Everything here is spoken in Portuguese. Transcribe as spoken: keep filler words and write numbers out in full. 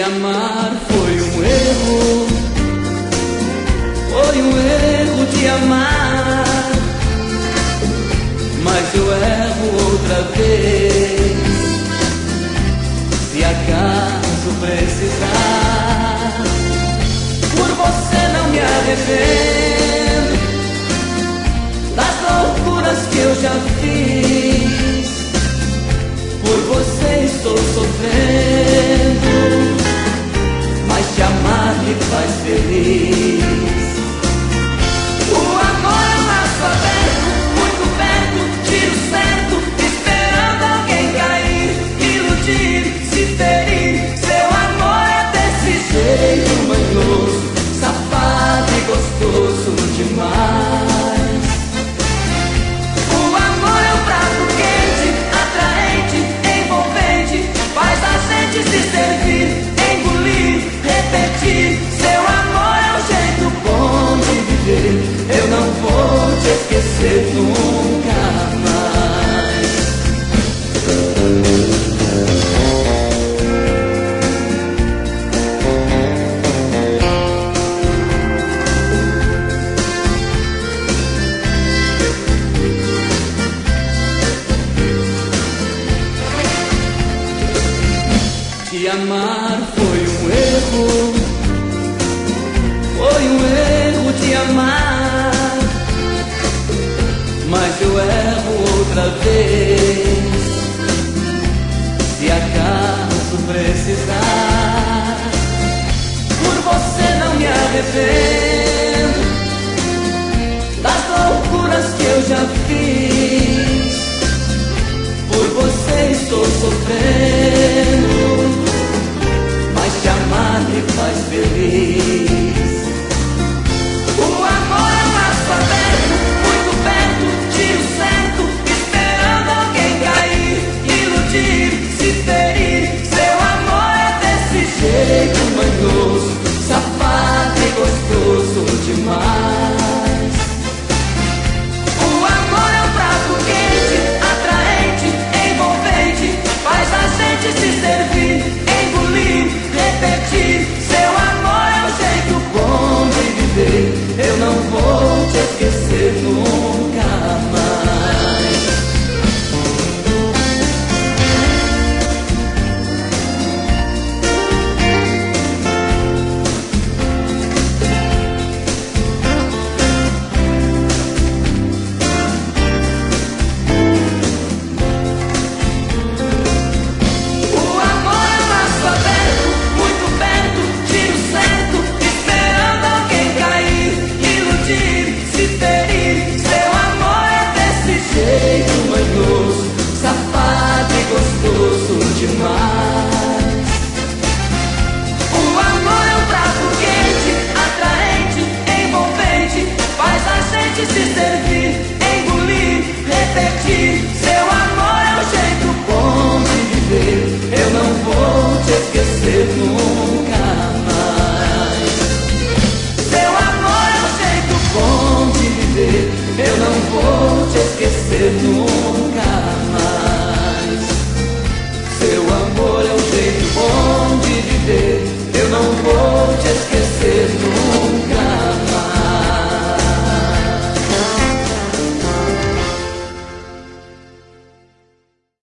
Te amar foi um erro, foi um erro te amar, mas eu erro outra vez. Se acaso precisar, por você não me arrependo das loucuras que eu já fiz. Por você estou sofrendo, mas te amar me faz feliz. O amor é um laço aberto, muito perto, tiro certo, esperando alguém cair, iludir, se ferir. Seu amor é desse jeito manhoso, safado e gostoso demais. O amor é um prato quente, atraente, envolvente, faz a gente se servir, engolir, repetir. Seu amor é um jeito bom de viver, eu não vou te esquecer nunca mais. Te amar foi um erro, foi um erro te amar, mas eu erro outra vez. Se acaso precisar, por você não me arrependo das loucuras que eu já fiz. Por você estou sofrendo, mas te amar me faz feliz. O amor é um laço aberto, muito perto, tiro certo, esperando alguém cair, iludir, se ferir. Seu amor é desse jeito manhoso, safado e gostoso demais. O amor é um prato quente, atraente, envolvente, faz a gente se servir, engolir, repetir. Seu amor é um jeito bom de viver, eu não vou te esquecer nunca mais. O amor é um laço aberto, muito perto, tiro certo, esperando alguém cair, iludir, se ferir. Seu amor é desse jeito manhoso, safado e gostoso demais. O amor é um prato quente, atraente, envolvente, faz a gente se servir, engolir, repetir. Seu